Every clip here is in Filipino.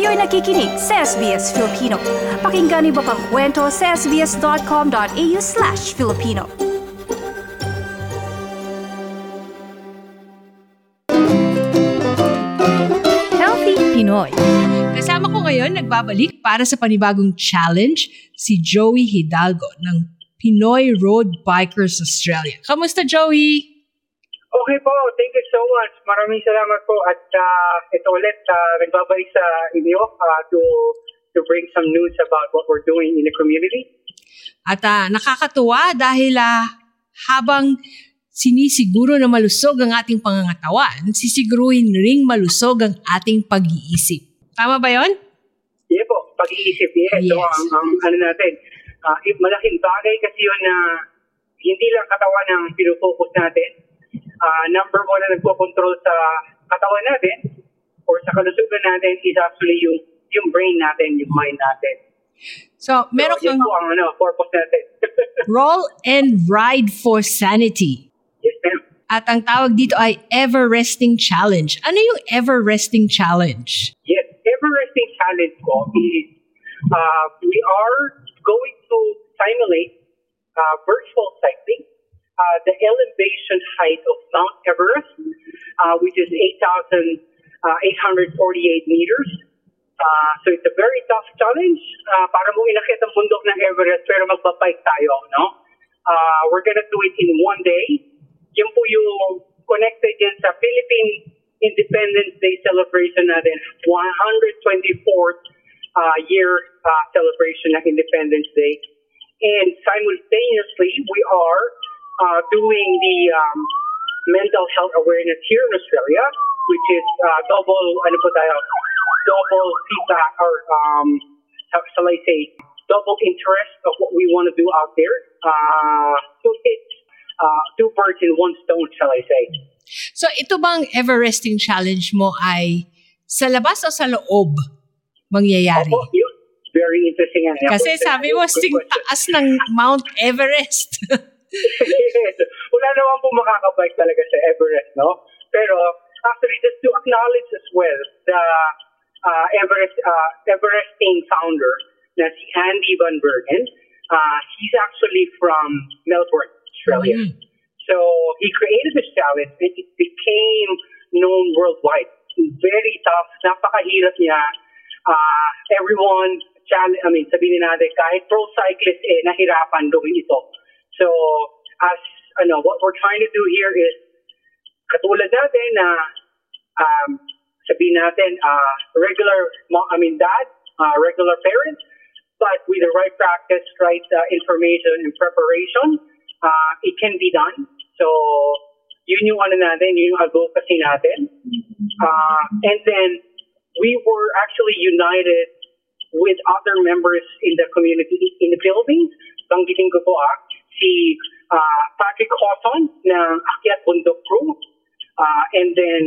Kayo'y nakikinig sa SBS Filipino. Pakinggan niyo pa ang kwento sa sbs.com.au/Filipino. Healthy Pinoy. Kasama ko ngayon, nagbabalik para sa panibagong challenge, si Joey Hidalgo ng Pinoy Road Bikers Australia. Kamusta, Joey? Okay po, thank you so much. Maraming salamat po at ito ulit, nagbabalik sa inyo to bring some news about what we're doing in the community. At nakakatuwa dahil habang sinisiguro na malusog ang ating pangangatawan, sisiguruhin ring malusog ang ating pag-iisip. Tama ba yon? Yeah po, pag-iisip, yes. Yes. So, ano natin, malaking bagay kasi yun na hindi lang katawan ang pinufocus natin. Number one na nagpo-control sa katawan natin or sa kalusugan natin is actually yung brain natin, yung mind natin. So, meron yun kang po ang purpose natin. roll and ride for sanity. Yes, ma'am. At ang tawag dito ay Everesting Challenge. Ano yung Everesting Challenge? Yes, Everesting Challenge ko is we are going to simulate virtual cycling, the elevation height of Mount Everest, which is 8,848 meters. So it's a very tough challenge. Para mo inakit ang bundok ng Everest pero magbabike tayo, no? We're gonna do it in one day. Yan po yung connected yan sa Philippine Independence Day celebration natin, 124th year celebration ng Independence Day. And simultaneously, we are doing the mental health awareness here in Australia, which is double feedback or shall I say, double interest of what we want to do out there to hit two birds in one stone, shall I say. So ito bang Everesting Challenge mo ay sa labas o sa loob mangyayari? Opo, yun. Very interesting. Kasi sabi mo, sing taas ng Mount Everest. Yes. Wala naman po makakabike talaga sa Everest, no? Pero actually, just to acknowledge as well the Everesting founder na si Andy Van Bergen, he's actually from Melbourne, Australia. Mm. So he created this challenge and it became known worldwide. Very tough, napakahirap niya. Everyone, sabihin natin, kahit pro cyclist, nahirapan gawin ito. So, what we're trying to do here is, katulad natin na, sabihin natin, regular parents, but with the right practice, right information and preparation, it can be done. So, yun yung natin, yun yung advocacy natin. And then, we were actually united with other members in the community in the Philippines. Banggitin ko po si Patrick Hawson ng Akyat Bundok Crew, and then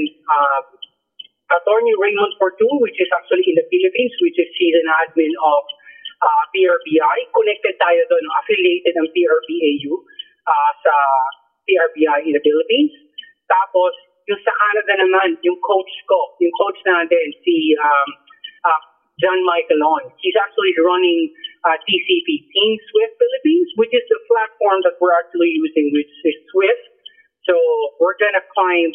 Attorney Raymond Fortun, which is actually in the Philippines, which is he's an admin of PRBI. Connected tayo doon, affiliated ang PRBAU sa PRBI in the Philippines. Tapos, yung sa Canada naman, yung coach natin, si John Michael On. He's actually running TCP, Team Swift Philippines, which is the platform that we're actually using, which is Swift. So we're gonna climb.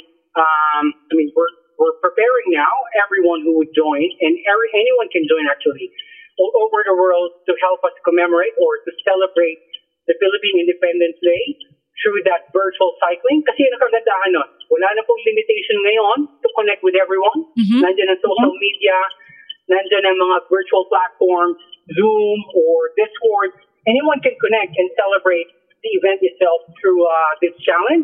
We're preparing now. Everyone who would join, and anyone can join actually, all over the world to help us commemorate or to celebrate the Philippine Independence Day through that virtual cycling. Kasi nakagandahan nun. Wala na pong limitation ngayon to connect with everyone. Mm-hmm. Nandiyan ang social media. Nandiyan ang mga virtual platforms, Zoom or Discord. Anyone can connect and celebrate the event itself through this challenge.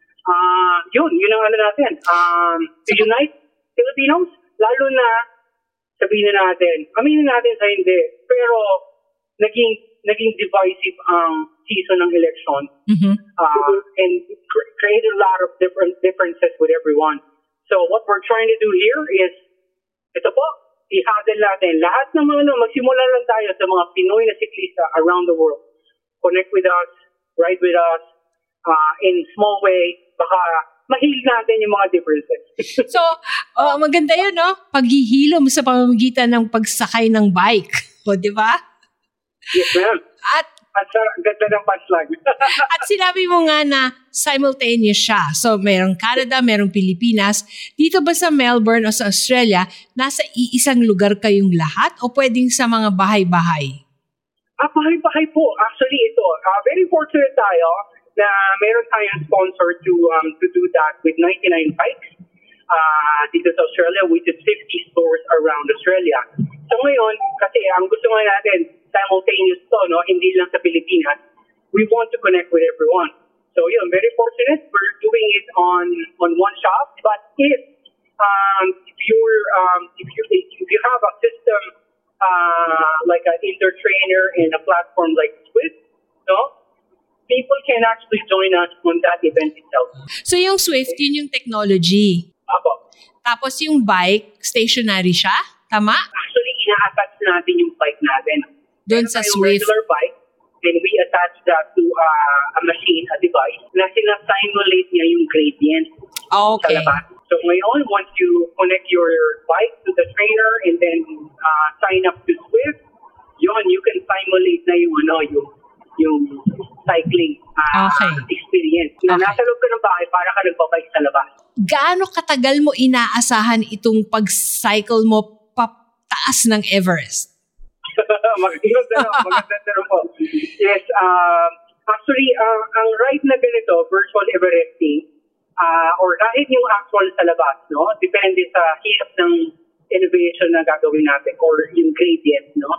Yun ang natin. To unite Filipinos, lalo na sabihin natin, aminin natin sa hindi, pero naging divisive ang season ng election. Mm-hmm. And created a lot of differences with everyone. So what we're trying to do here is, ito po, i-huddle natin. Lahat ng magsimula lang tayo sa mga Pinoy na siklista around the world. Connect with us, ride with us, in small way, baka ma-heal natin yung mga differences. So, maganda yun, no? Paghihilom sa pamamagitan ng pagsakay ng bike. O, di ba? Yes, ma'am. At Ganda ng punchline. At sinabi mo nga na simultaneous siya. So, merong Canada, merong Pilipinas. Dito ba sa Melbourne o sa Australia, nasa iisang lugar kayong lahat o pwedeng sa mga bahay-bahay? Bahay-bahay po. Actually, ito. Very fortunate tayo na meron tayong sponsor to do that with 99 bikes dito sa Australia, which is 50 stores around Australia. So ngayon, kasi ang gusto nga natin, simultaneous to, no? Hindi lang sa Pilipinas. We want to connect with everyone. So yun, very fortunate. We're doing it on one shop. But if you have a system like an Intertrainer and a platform like Swift, no? People can actually join us on that event itself. So yung Swift, yun yung technology. Apo. Tapos yung bike, stationary siya? Tama? Actually, ina-attach natin yung bike natin. Doon sa Yung Swift. regular bike, then we attach that to a machine, a device, na sina-simulate niya yung gradient sa Okay. labas. So ngayon, once you connect your bike to the trainer and then sign up to Swift, yun, you can simulate na yung cycling experience. Na Okay. nasa loob ka ng bahay para ka nagbabike sa labas. Gaano katagal mo inaasahan itong pag-cycle mo pataas ng Everest? Maganda tanong po. Yes, actually, ang ride na ganito, virtual Everesting, or kahit yung actual sa labas, no? Depende sa hirap ng elevation na gagawin natin or yung gradient, no?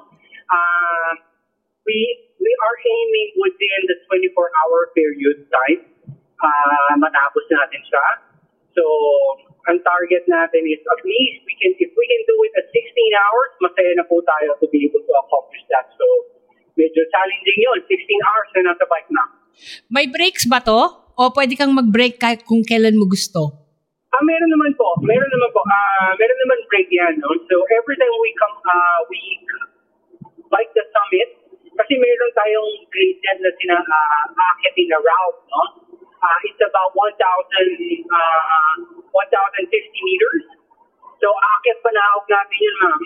We are aiming within the 24-hour period time matapos natin siya. So, ang target natin is at least if we can do it at 16 hours, masaya na po tayo to be able to accomplish that. So, medyo challenging yun. 16 hours na nasa bike na. May brakes ba to? O pwede kang mag-brake kahit kung kailan mo gusto? Meron naman po. Meron naman break yan. No? So, every time we bike the summit, kasi meron tayong gradient na sinaakitin na route, no? It's about 1,050 meters. So, aakyat pa naog natin yun, ma'am,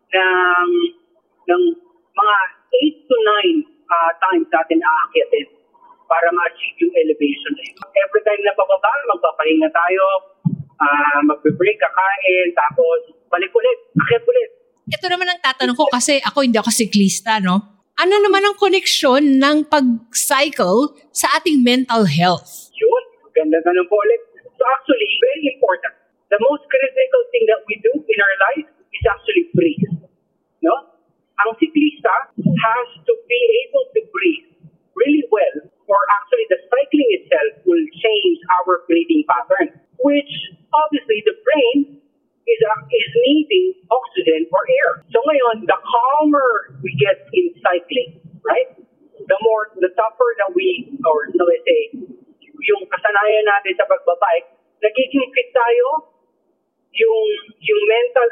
ng mga 8 to 9 times natin aakyatin para ma-achieve yung elevation. Every time na pababa, magpapahinga tayo, magbe-break, kakain, tapos balik ulit, akyat ulit. Ito naman ang tatanong ko kasi hindi ako siklista, no? Ano naman ang koneksyon ng pag-cycle sa ating mental health? Yun, ganda na ng ulit. So actually, very important. The most critical thing that we do in our life is actually breathe. No? Ang siklista has to be able to breathe really well, or actually the cycling itself will change our breathing pattern, which obviously the brain is needing oxygen or air. So ngayon, the calmer we get in cycling, right? The tougher that or so let's say, yung kasanayan natin sa pagbabike, nagiging fit tayo, yung mental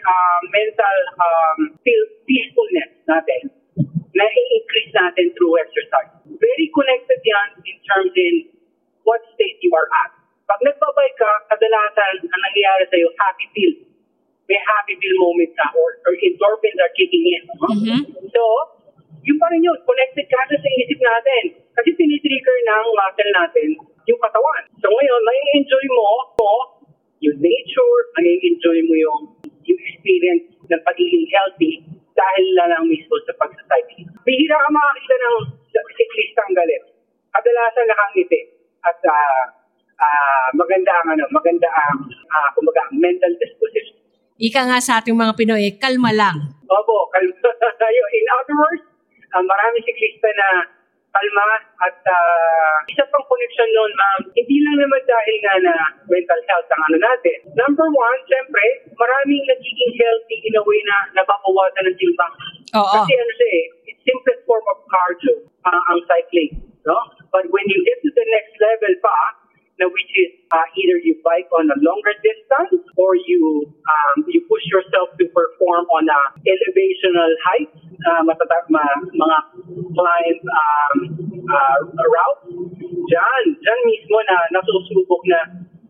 peacefulness natin, na-increase natin through exercise. Very connected yan in terms in what state you are at. Pag nagbabike ka, kadalasan ang nangyayari sa'yo, happy feel. May happy feel moments na or endorphins are kicking in. Mm-hmm. So, yung pa rin yun, connected ka sa isip natin. Kasi tinitrigger ng muscle natin yung katawan. So ngayon, mai-enjoy mo yung nature, mai-enjoy mo yung experience ng pagiging healthy dahil lang mismo sa pagsacycling. Bihira ka makakita ng siklistang galit. Kadalasan nakangiti at maganda ang kumbaga mental disposition. Ika nga sa ating mga Pinoy, kalma lang. Opo, kalma tayo. In other words, maraming siklista na kalma at isa pang connection noon, hindi lang naman dahil nga na mental health ang natin. Number one, siyempre, maraming nagiging healthy in a way na nababawasan ng timbang. Oo. Kasi it's simplest form of cardio, ang cycling. No? But when you get to the next level pa, which is either you bike on a longer distance or you push yourself to perform on a elevational heights, mga climb routes. Diyan mismo na nasusubok na,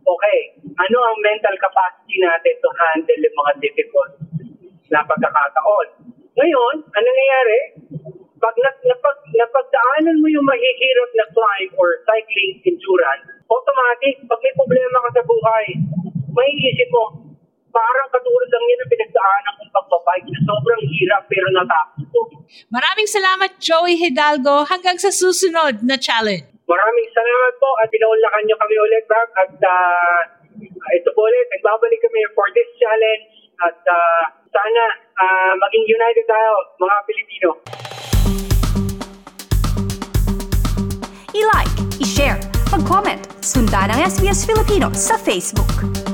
okay, ano ang mental capacity natin to handle yung mga difficult na pagkakataon. Ngayon, ano nangyayari? Pag napagdaanan mo yung mahihirap na climb or cycling endurance, automatic, pag may problema ka sa buhay, may isip mo, parang katulad lang yun ang pinagdaanan kong pagbabike na sobrang hirap pero natapos ko. Maraming salamat, Joey Hidalgo. Hanggang sa susunod na challenge. Maraming salamat po at pinaunlakan nyo kami ulit, Rob. At ito po ulit, nagbabalik kami for this challenge. At sana maging united tayo, mga Pilipino. I-like, i-share, mag-comment, sundan ang SBS Filipino sa Facebook.